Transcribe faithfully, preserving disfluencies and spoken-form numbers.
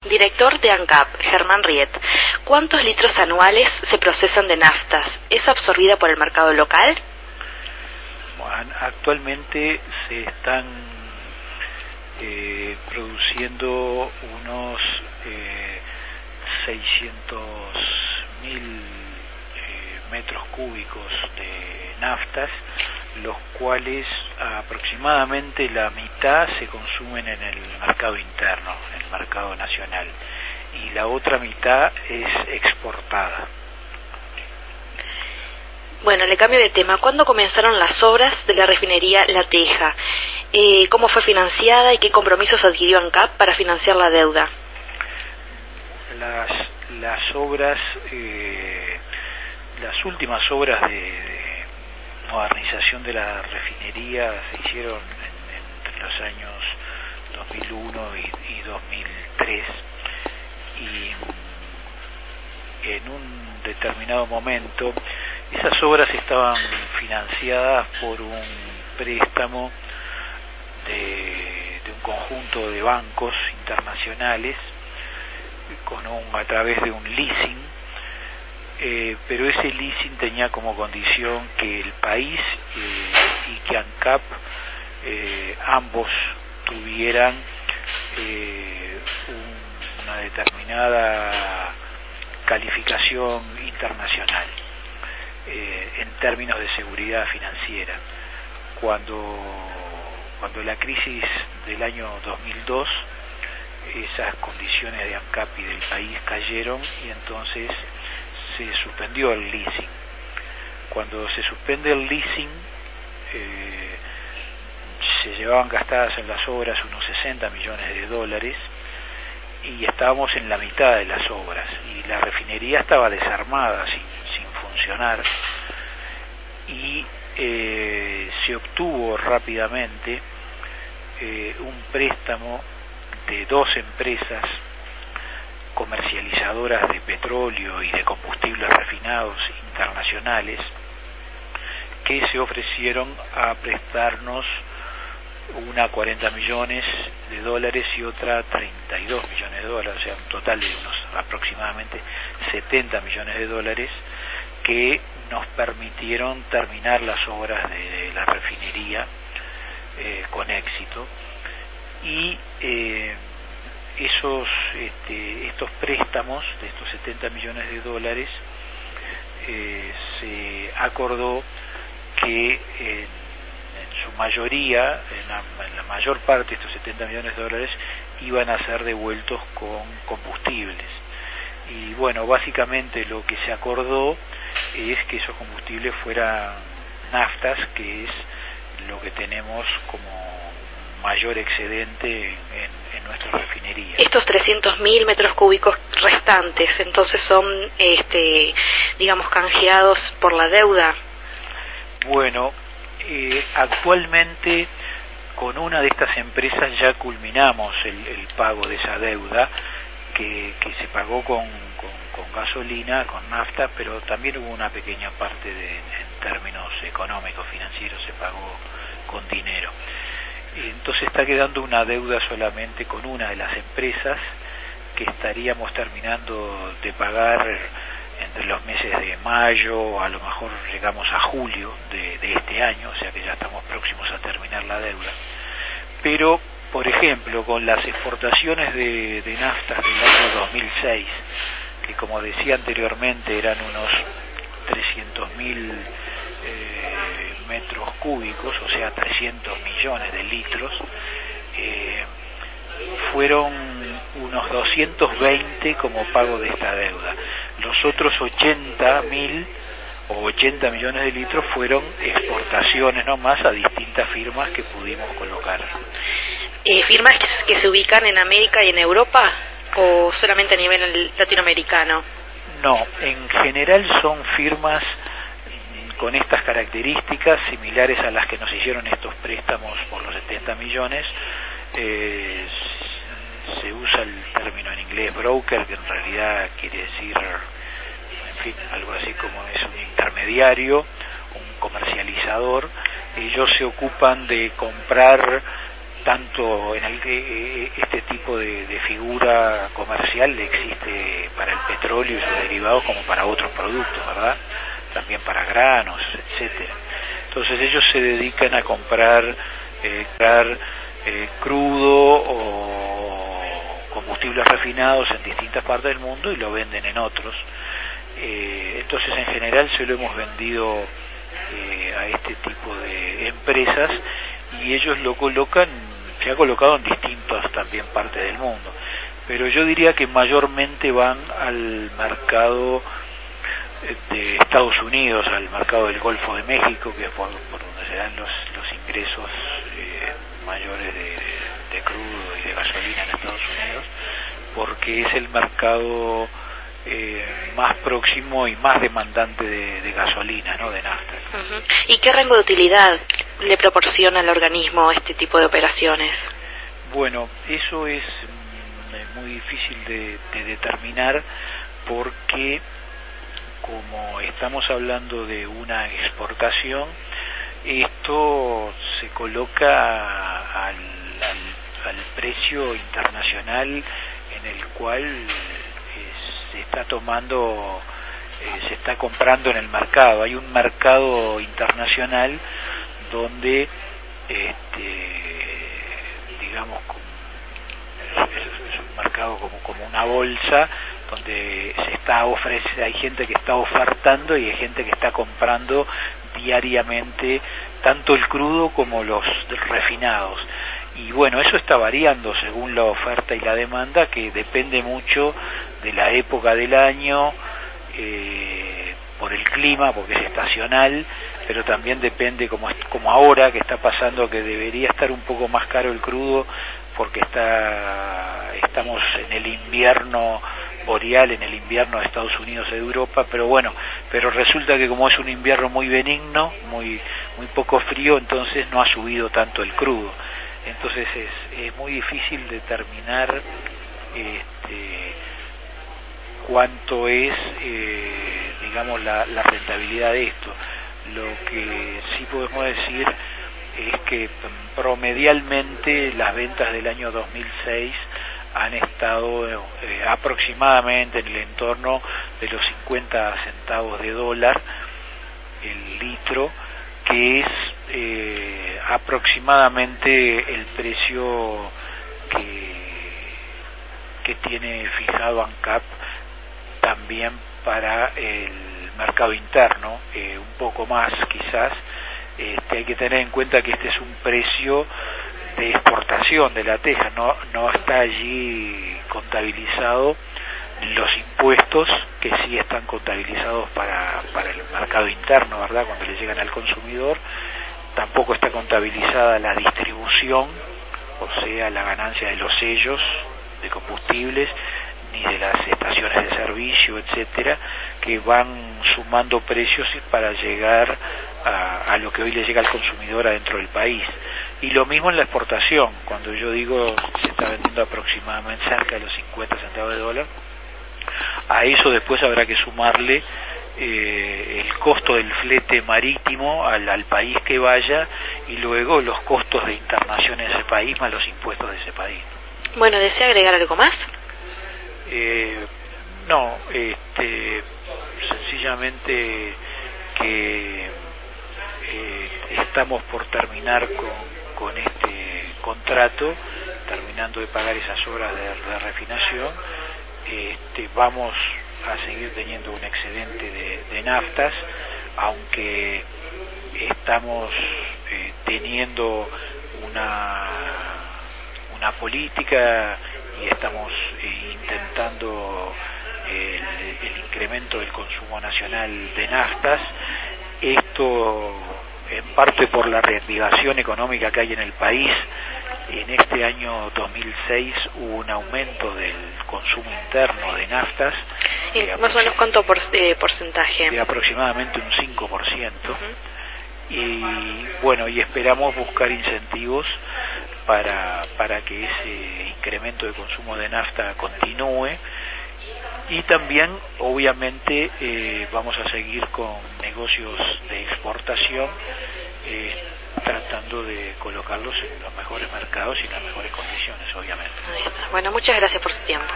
Director de ANCAP, Germán Riet. ¿Cuántos litros anuales se procesan de naftas? ¿Es absorbida por el mercado local? Bueno, actualmente se están eh, produciendo unos eh, seiscientos mil eh, metros cúbicos de naftas, los cuales aproximadamente la mitad se consumen en el mercado interno, en el mercado nacional, y la otra mitad es exportada. Bueno, le cambio de tema. ¿Cuándo comenzaron las obras de la refinería La Teja? Eh, ¿Cómo fue financiada y qué compromisos adquirió ANCAP para financiar la deuda? Las, las obras, eh, las últimas obras de, de modernización de la refinería se hicieron en, entre los años dos mil uno y, y dos mil tres, y en un determinado momento esas obras estaban financiadas por un préstamo de, de un conjunto de bancos internacionales con un, a través de un leasing, eh, pero ese leasing tenía como condición que el país eh, y que ANCAP eh, ambos tuvieran eh, un, una determinada calificación internacional eh, en términos de seguridad financiera. Cuando, cuando la crisis del año dos mil dos, esas condiciones de ANCAP y del país cayeron y entonces se suspendió el leasing. Cuando se suspende el leasing, eh, se llevaban gastadas en las obras unos sesenta millones de dólares y estábamos en la mitad de las obras y la refinería estaba desarmada, sin, sin funcionar, y eh, se obtuvo rápidamente eh, un préstamo de dos empresas comercializadoras de petróleo y de combustibles refinados internacionales que se ofrecieron a prestarnos una cuarenta millones de dólares y otra treinta y dos millones de dólares, o sea, un total de unos aproximadamente setenta millones de dólares que nos permitieron terminar las obras de, de la refinería eh, con éxito. Y eh, esos este, estos préstamos de estos setenta millones de dólares eh, se acordó que en, en su mayoría, en la, en la mayor parte de estos setenta millones de dólares iban a ser devueltos con combustibles. Y bueno, básicamente lo que se acordó es que esos combustibles fueran naftas, que es lo que tenemos como mayor excedente en, en nuestra refinería. Estos trescientos mil metros cúbicos restantes, entonces son, este, digamos, canjeados por la deuda. Bueno, eh, actualmente con una de estas empresas ya culminamos el, el pago de esa deuda que, que se pagó con, con, con gasolina, con nafta, pero también hubo una pequeña parte de, en términos económicos, financieros, se pagó con dinero. Entonces está quedando una deuda solamente con una de las empresas que estaríamos terminando de pagar entre los meses de mayo, a lo mejor llegamos a julio de, de este año, o sea que ya estamos próximos a terminar la deuda. Pero, por ejemplo, con las exportaciones de, de naftas del año dos mil seis, que como decía anteriormente eran unos trescientos mil eh, metros cúbicos, o sea trescientos millones de litros, eh, fueron unos doscientos veinte como pago de esta deuda. Los otros ochenta mil o ochenta millones de litros fueron exportaciones nomás a distintas firmas que pudimos colocar. Eh, ¿Firmas que, que se ubican en América y en Europa o solamente a nivel latinoamericano? No, en general son firmas con estas características similares a las que nos hicieron estos préstamos por los setenta millones. Eh, se usa el término en inglés broker, que en realidad quiere decir, en fin, algo así como es un intermediario, un comercializador. Ellos se ocupan de comprar tanto en el que este tipo de, de figura comercial existe para el petróleo y sus derivados como para otros productos, ¿verdad? También para granos, etcétera. Entonces ellos se dedican a comprar, eh, comprar eh, crudo o combustibles refinados en distintas partes del mundo y lo venden en otros. Eh, entonces en general se lo hemos vendido eh, a este tipo de empresas y ellos lo colocan, se ha colocado en distintas también partes del mundo, pero yo diría que mayormente van al mercado de Estados Unidos, al mercado del Golfo de México, que es por, por donde se dan los, los ingresos eh, mayores de, de crudo y de gasolina en Estados Unidos, porque es el mercado eh, más próximo y más demandante de, de gasolina, ¿no? De nafta. Uh-huh. ¿Y qué rango de utilidad le proporciona al organismo este tipo de operaciones? Bueno, eso es mm, muy difícil de, de determinar porque como estamos hablando de una exportación, esto se coloca al, al, al precio internacional en el cual eh, se está tomando, eh, se está comprando en el mercado. Hay un mercado internacional donde, este, digamos, es, es un mercado como, como una bolsa, donde se está ofreciendo, hay gente que está ofertando y hay gente que está comprando diariamente tanto el crudo como los refinados. Y bueno, eso está variando según la oferta y la demanda, que depende mucho de la época del año, eh, por el clima, porque es estacional, pero también depende, como, como ahora que está pasando, que debería estar un poco más caro el crudo, porque está estamos en el invierno boreal, en el invierno de Estados Unidos e Europa, pero bueno, pero resulta que como es un invierno muy benigno, muy muy poco frío, entonces no ha subido tanto el crudo. Entonces es, es muy difícil determinar este, cuánto es, eh, digamos, la, la rentabilidad de esto. Lo que sí podemos decir es que promedialmente las ventas del año dos mil seis han estado eh, aproximadamente en el entorno de los cincuenta centavos de dólar el litro, que es eh, aproximadamente el precio que, que tiene fijado ANCAP también para el mercado interno, eh, un poco más quizás. Este, hay que tener en cuenta que este es un precio de exportación de la teja, no, no está allí contabilizado los impuestos que sí están contabilizados para, para el mercado interno, ¿verdad? Cuando le llegan al consumidor, tampoco está contabilizada la distribución, o sea, la ganancia de los sellos de combustibles, ni de las estaciones de servicio, etcétera, que van sumando precios para llegar a, a lo que hoy le llega al consumidor adentro del país. Y lo mismo en la exportación, cuando yo digo se está vendiendo aproximadamente cerca de los cincuenta centavos de dólar, a eso después habrá que sumarle eh, el costo del flete marítimo al, al país que vaya y luego los costos de internación en ese país más los impuestos de ese país. Bueno, ¿desea agregar algo más? Eh, no, este, sencillamente que eh, estamos por terminar con, con este contrato, terminando de pagar esas obras de, de refinación. Este, vamos a seguir teniendo un excedente de, de naftas, aunque estamos eh, teniendo una una política y estamos eh, intentando el, el incremento del consumo nacional de naftas. Esto en parte por la reactivación económica que hay en el país. En este año dos mil seis hubo un aumento del consumo interno de naftas. ¿Y más o menos cuánto por, eh, porcentaje? De aproximadamente un cinco por ciento. Uh-huh. Y bueno, y esperamos buscar incentivos para, para que ese incremento de consumo de nafta continúe. Y también, obviamente, eh, vamos a seguir con negocios de exportación, eh, tratando de colocarlos en los mejores mercados y en las mejores condiciones, obviamente. Ahí está. Bueno, muchas gracias por su tiempo.